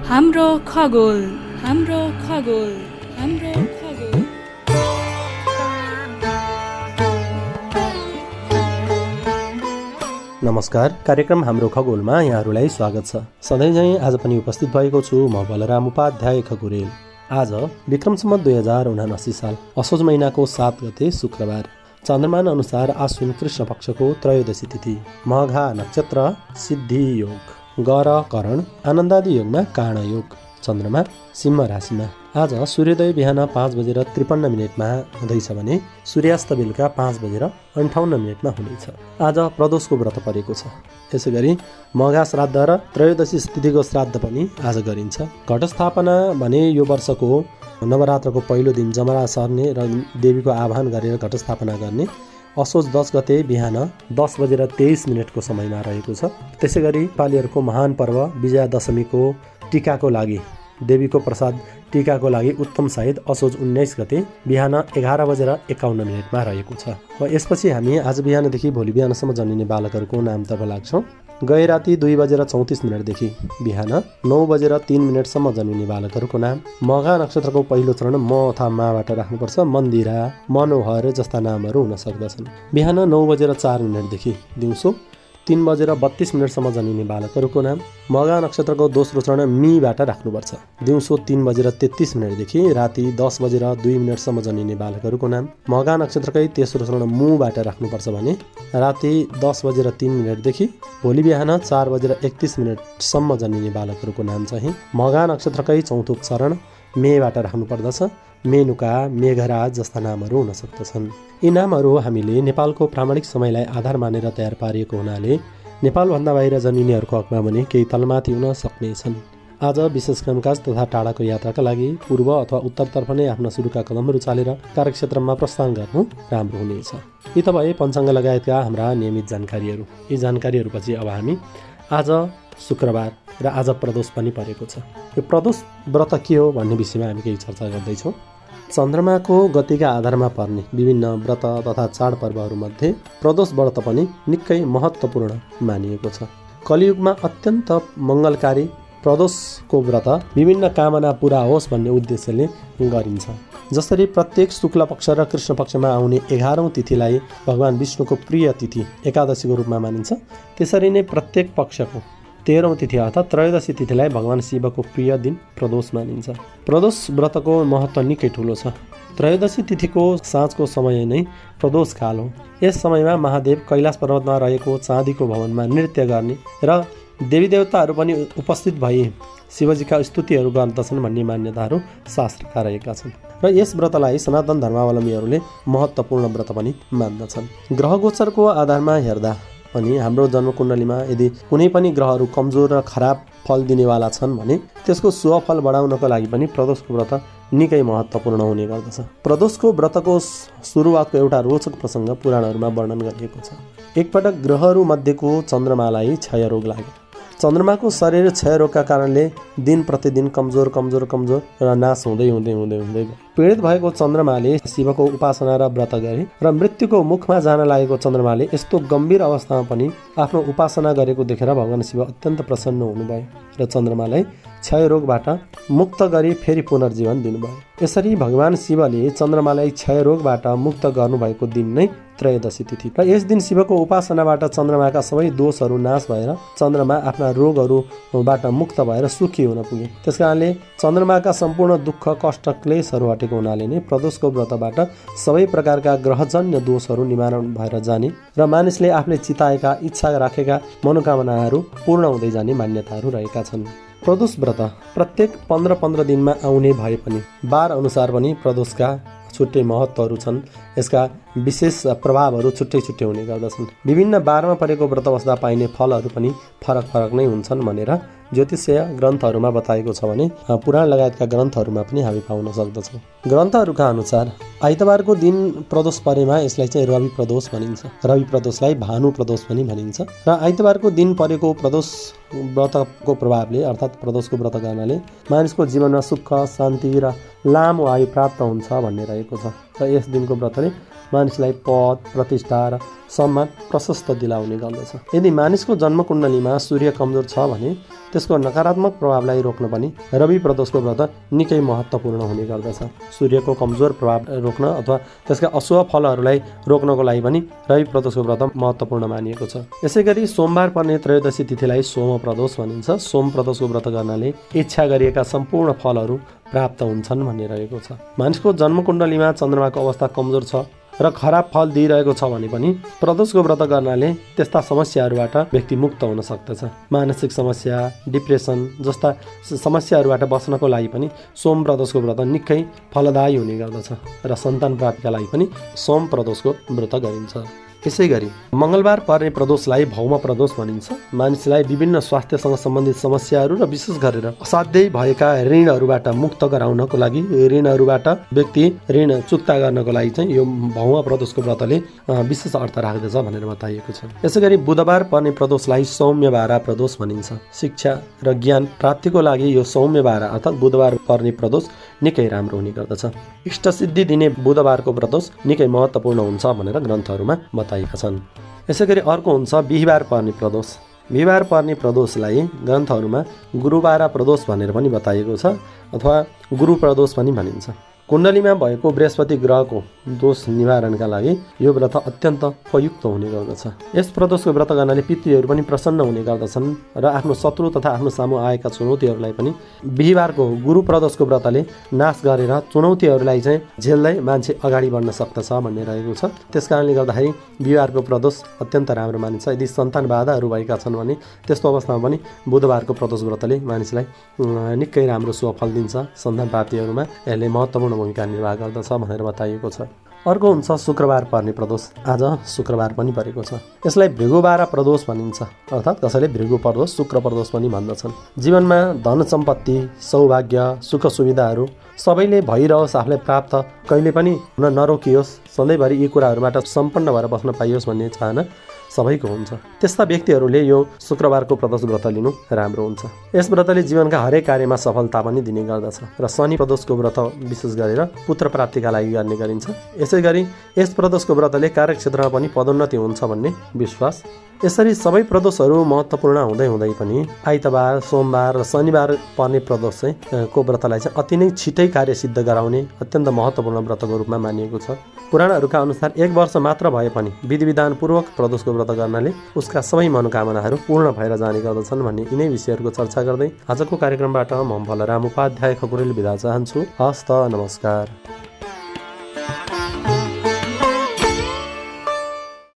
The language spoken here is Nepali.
हाम्रो खगोल, हाम्रो खगोल, हाम्रो खगोल। नमस्कार, कार्यक्रम हाम्रो खगोलमा यहाँहरूलाई स्वागत छ। सधैँझै आज पनि उपस्थित भएको छु म बलराम उपाध्याय खगोरेल। आज विक्रम सम्वत 2079 साल असोज महिनाको 7 गते शुक्रबार, चन्द्रमान अनुसार आश्विन कृष्ण पक्षको त्रयोदशी तिथि, मघा नक्षत्र, सिद्धि योग, गर करण, आनन्दादि योगमा कर्ण योग, चन्द्रमा सिंह राशिमा। आज सूर्योदय बिहान 5:53 हुँदैछ भने सूर्यास्त बेलुका 5:58 हुनेछ। आज प्रदोषको व्रत परेको छ। यसै गरी मघा श्राद्ध र त्रयोदशी तिथिको श्राद्ध पनि आज गरिन्छ। घटस्थापना भने यो वर्षको नवरात्रको पहिलो दिन जमरा सर्ने र देवीको आह्वान गरेर घटस्थापना गर्ने असोज 10 गते बिहान 10:23 समयमा रहेको छ। त्यसै गरी नेपालीहरूको महान पर्व विजयादशमीको टीकाको लागि देवीको प्रसाद टीकाको लागि उत्तम सायद असोज 19 गते बिहान 11:51 रहेको छ। यसपछि हामी आज बिहानदेखि भोलि बिहानसम्म जन्मिने बालकहरूको नामतर्फ लाग्छौँ। गए राति 2:34 बिहान 9:03 जन्मिने बालकहरूको नाम। मघा नक्षत्रको पहिलो चरण म अथवा माबाट राख्नुपर्छ। मन्दिरा, मनोहर जस्ता नामहरू हुन सक्दछन्। बिहान 9:04 दिउँसो 3:32 जन्मिने बालकहरूको नाम। मघा नक्षत्रको दोस्रो चरण मीबाट राख्नुपर्छ। दिउँसो 3:33 राति 10:02 जन्मिने बालकहरूको नाम। मघा नक्षत्रकै तेस्रो चरण मुबाट राख्नुपर्छ भने राति 10:03 भोलि बिहान 4:31 जन्मिने बालकहरूको नाम चाहिँ मघा नक्षत्रकै चौथो चरण मेबाट राख्नुपर्दछ। मेनुका, मेघराज जस्ता नामहरू हुन सक्दछन्। यी नामहरू हामीले नेपालको प्रामाणिक समयलाई आधार मानेर तयार पारिएको हुनाले नेपालभन्दा बाहिर जन्मिनेहरूको हकमा भने केही तलमाथि हुन सक्नेछन्। आज विशेष कामकाज तथा टाढाको यात्राका लागि पूर्व अथवा उत्तरतर्फ नै आफ्ना सुरुका कदमहरू चालेर कार्यक्षेत्रमा प्रस्थान गर्नु राम्रो हुनेछ। यी त भए पञ्चाङ्ग लगायतका हाम्रा नियमित जानकारीहरू। यी जानकारीहरूपछि अब हामी आज शुक्रबार र आज प्रदोष पनि परेको छ। यो प्रदोष व्रत के हो भन्ने विषयमा हामी केही चर्चा गर्दैछौँ। चन्द्रमाको गतिका आधारमा पर्ने विभिन्न व्रत तथा चाडपर्वहरूमध्ये प्रदोष व्रत पनि निकै महत्त्वपूर्ण मानिएको छ। कलियुगमा अत्यन्त मङ्गलकारी प्रदोषको व्रत विभिन्न कामना पुरा होस् भन्ने उद्देश्यले गरिन्छ। जसरी प्रत्येक शुक्ल पक्ष र कृष्ण पक्षमा आउने 11औं तिथिलाई भगवान विष्णुको प्रिय तिथि एकादशीको रूपमा मानिन्छ, त्यसरी नै प्रत्येक पक्षको 13औं तिथि अर्थात् त्रयोदशी तिथिलाई भगवान शिवको प्रिय दिन प्रदोष मानिन्छ। प्रदोष व्रतको महत्त्व निकै ठुलो छ। त्रयोदशी तिथिको साँझको समय नै प्रदोष काल हो। यस समयमा महादेव कैलाश पर्वतमा रहेको चाँदीको भवनमा नृत्य गर्ने र देवी देवताहरू पनि उपस्थित भई शिवजीका स्तुतिहरू गर्दछन् भन्ने मान्यताहरू शास्त्रका रहेका छन्। र यस व्रतलाई सनातन धर्मावलम्बीहरूले महत्त्वपूर्ण व्रत पनि मान्दछन्। ग्रह गोचरको आधारमा हेर्दा पनि हाम्रो जन्मकुण्डलीमा यदि कुनै पनि ग्रहहरू कमजोर र खराब फल दिनेवाला छन् भने त्यसको शुभ फल बढाउनको लागि पनि प्रदोषको व्रत निकै महत्त्वपूर्ण हुने गर्दछ। प्रदोषको व्रतको सुरुवातको एउटा रोचक प्रसङ्ग पुराणहरूमा वर्णन गरिएको छ। एकपटक ग्रहहरू मध्येको चन्द्रमालाई क्षयरोग लाग्यो। चन्द्रमाको शरीर क्षयरोगका कारणले दिन प्रतिदिन कमजोर र नाश हुँदै गयो। पीडित भएको चन्द्रमाले शिवको उपासना र व्रत गरे र मृत्युको मुखमा जान लागेको चन्द्रमाले यस्तो गम्भीर अवस्थामा पनि आफ्नो उपासना गरेको देखेर भगवान शिव अत्यन्त प्रसन्न हुनुभयो र चन्द्रमालाई क्षयरोगबाट मुक्त गरी फेरि पुनर्जीवन दिनुभयो। यसरी भगवान शिवले चन्द्रमालाई क्षयरोगबाट मुक्त गर्नुभएको दिन नै त्रयोदशी तिथि र यस दिन शिवको उपासनाबाट चन्द्रमाका सबै दोषहरू नाश भएर चन्द्रमा आफ्ना रोगहरूबाट मुक्त भएर सुखी हुन पुगे। त्यसकारणले चन्द्रमाका सम्पूर्ण दुःख, कष्ट, क्लेशहरू हटेको हुनाले नै प्रदोषको व्रतबाट सबै प्रकारका ग्रहजन्य दोषहरू निवारण भएर जाने र मानिसले आफूले चिताएका, इच्छा राखेका मनोकामनाहरू पूर्ण हुँदै जाने मान्यताहरू रहेका छन्। प्रदोष व्रत प्रत्येक 15 दिनमा आउने भए पनि बार अनुसार पनि प्रदोषका छुट्टै महत्त्वहरू छन्। यसका विशेष प्रभावहरू छुट्टै हुने गर्दछन्। विभिन्न बारमा परेको व्रत बस्दा पाइने फलहरू पनि फरक नै हुन्छन् भनेर ज्योतिषीय ग्रन्थहरूमा बताएको छ भने पुराण लगायतका ग्रन्थहरूमा पनि हामी पाउन सक्दछौँ। ग्रन्थहरूका अनुसार आइतबारको दिन प्रदोष परेमा यसलाई चाहिँ रवि प्रदोष भनिन्छ। रवि प्रदोषलाई भानु प्रदोष पनि भनिन्छ र आइतबारको दिन परेको प्रदोष व्रतको प्रभावले अर्थात् प्रदोषको व्रत गर्नाले मानिसको जीवनमा सुख, शान्ति र लामो आयु प्राप्त हुन्छ भन्ने रहेको छ। र यस दिनको व्रतले मानिसलाई पद, प्रतिष्ठा र सम्मान प्रशस्त दिलाउने गर्दछ। यदि मानिसको जन्मकुण्डलीमा सूर्य कमजोर छ भने त्यसको नकारात्मक प्रभावलाई रोक्न पनि रवि प्रदोषको व्रत निकै महत्त्वपूर्ण हुने गर्दछ। सूर्यको कमजोर प्रभाव रोक्न अथवा त्यसका अशुभ फलहरूलाई रोक्नको लागि पनि रवि प्रदोषको व्रत महत्त्वपूर्ण मानिएको छ। यसैगरी सोमबार पर्ने त्रयोदशी तिथिलाई सोम प्रदोष भनिन्छ। सोम प्रदोषको व्रत गर्नाले इच्छा गरिएका सम्पूर्ण फलहरू प्राप्त हुन्छन् भन्ने रहेको छ। मानिसको जन्मकुण्डलीमा चन्द्रमाको अवस्था कमजोर छ र खराब फल दिइरहेको छ भने पनि प्रदोषको व्रत गर्नाले त्यस्ता समस्याहरूबाट व्यक्ति मुक्त हुन सक्दछ। मानसिक समस्या, डिप्रेसन जस्ता समस्याहरूबाट बच्नको लागि पनि सोम प्रदोषको व्रत निकै फलदायी हुने गर्दछ र सन्तान प्राप्तिका लागि पनि सोम प्रदोषको व्रत गरिन्छ। यसैगरी मङ्गलबार पर्ने प्रदोषलाई भौम प्रदोष भनिन्छ। मानिसलाई विभिन्न स्वास्थ्यसँग सम्बन्धित समस्याहरू र विशेष गरेर असाध्यै भएका ऋणहरूबाट मुक्त गराउनको लागि, ऋणहरूबाट व्यक्ति ऋण चुक्ता गर्नको लागि चाहिँ यो भौम प्रदोषको व्रतले विशेष अर्थ राख्दछ भनेर बताइएको छ। यसैगरी बुधबार पर्ने प्रदोषलाई सौम्यबारा प्रदोष भनिन्छ। शिक्षा र ज्ञान प्राप्तिको लागि यो सौम्यबारा अर्थात् बुधबार पर्ने प्रदोष निकै राम्रो हुने गर्दछ। इष्टसिद्धि दिने बुधबारको प्रदोष निकै महत्त्वपूर्ण हुन्छ भनेर ग्रन्थहरूमा बताएका छन्। यसैगरी अर्को हुन्छ बिहीबार पर्ने प्रदोष। बिहीबार पर्ने प्रदोषलाई ग्रन्थहरूमा गुरुबार प्रदोष भनेर पनि बताइएको छ अथवा गुरु प्रदोष पनि भनिन्छ। कुण्डलीमा भएको बृहस्पति ग्रहको दोष निवारणका लागि यो व्रत अत्यन्त उपयुक्त हुने गर्दछ। यस प्रदोषको व्रत गर्नाले पितृहरू पनि प्रसन्न हुने गर्दछन् र आफ्नो शत्रु तथा आफ्नो सामु आएका चुनौतीहरूलाई पनि बिहीबारको गुरु प्रदोषको व्रतले नाश गरेर चुनौतीहरूलाई चाहिँ झेल्दै मान्छे अगाडि बढ्न सक्दछ भन्ने रहेको छ। त्यस कारणले गर्दाखेरि बिहीबारको प्रदोष अत्यन्त राम्रो मानिन्छ। यदि सन्तान बाधाहरू भएका छन् भने त्यस्तो अवस्थामा पनि बुधबारको प्रदोष व्रतले मानिसलाई निकै राम्रो शुभ फल दिन्छ। सन्तान प्राप्तिहरूमा यसले महत्त्वपूर्ण भूमिका निर्वाह गर्दछ भनेर बताइएको छ। अर्को हुन्छ शुक्रबार पर्ने प्रदोष। आज शुक्रबार पनि परेको छ। यसलाई भृगुबार प्रदोष भनिन्छ अर्थात् कसैले भृगु प्रदोष, शुक्र प्रदोष पनि भन्दछन्। जीवनमा धन सम्पत्ति, सौभाग्य, सुख सुविधाहरू सबैले भइरहोस्, आफूलाई प्राप्त कहिले पनि हुन नरोकियोस्, सधैँभरि यी कुराहरूबाट सम्पन्न भएर बस्न पाइयोस् भन्ने चाहना सबैको हुन्छ। त्यस्ता व्यक्तिहरूले यो शुक्रबारको प्रदोष व्रत लिनु राम्रो हुन्छ। यस व्रतले जीवनका हरेक कार्यमा सफलता पनि दिने गर्दछ र शनि प्रदोषको व्रत विशेष गरेर पुत्र प्राप्तिका लागि गर्ने गरिन्छ। यसैगरी यस प्रदोषको व्रतले कार्यक्षेत्रमा पनि पदोन्नति हुन्छ भन्ने विश्वास। यसरी सबै प्रदोषहरू महत्त्वपूर्ण हुँदै हुँदै पनि आइतबार, सोमबार र शनिबार पर्ने प्रदोष चाहिँ को व्रतलाई चाहिँ अति नै छिटै कार्य सिद्ध गराउने अत्यन्त महत्त्वपूर्ण व्रतको रूपमा मानिएको छ। पुराणहरूका अनुसार 1 वर्ष मात्र भए पनि विधि विधानपूर्वक प्रदोषको व्रत गर्नाले उसका सबै मनोकामनाहरू पूर्ण भएर जाने गर्दछन् भन्ने यिनै विषयहरूको चर्चा गर्दै आजको कार्यक्रमबाट म बलराम उपाध्याय खकुरेल बिदा चाहन्छु। हस्त नमस्कार।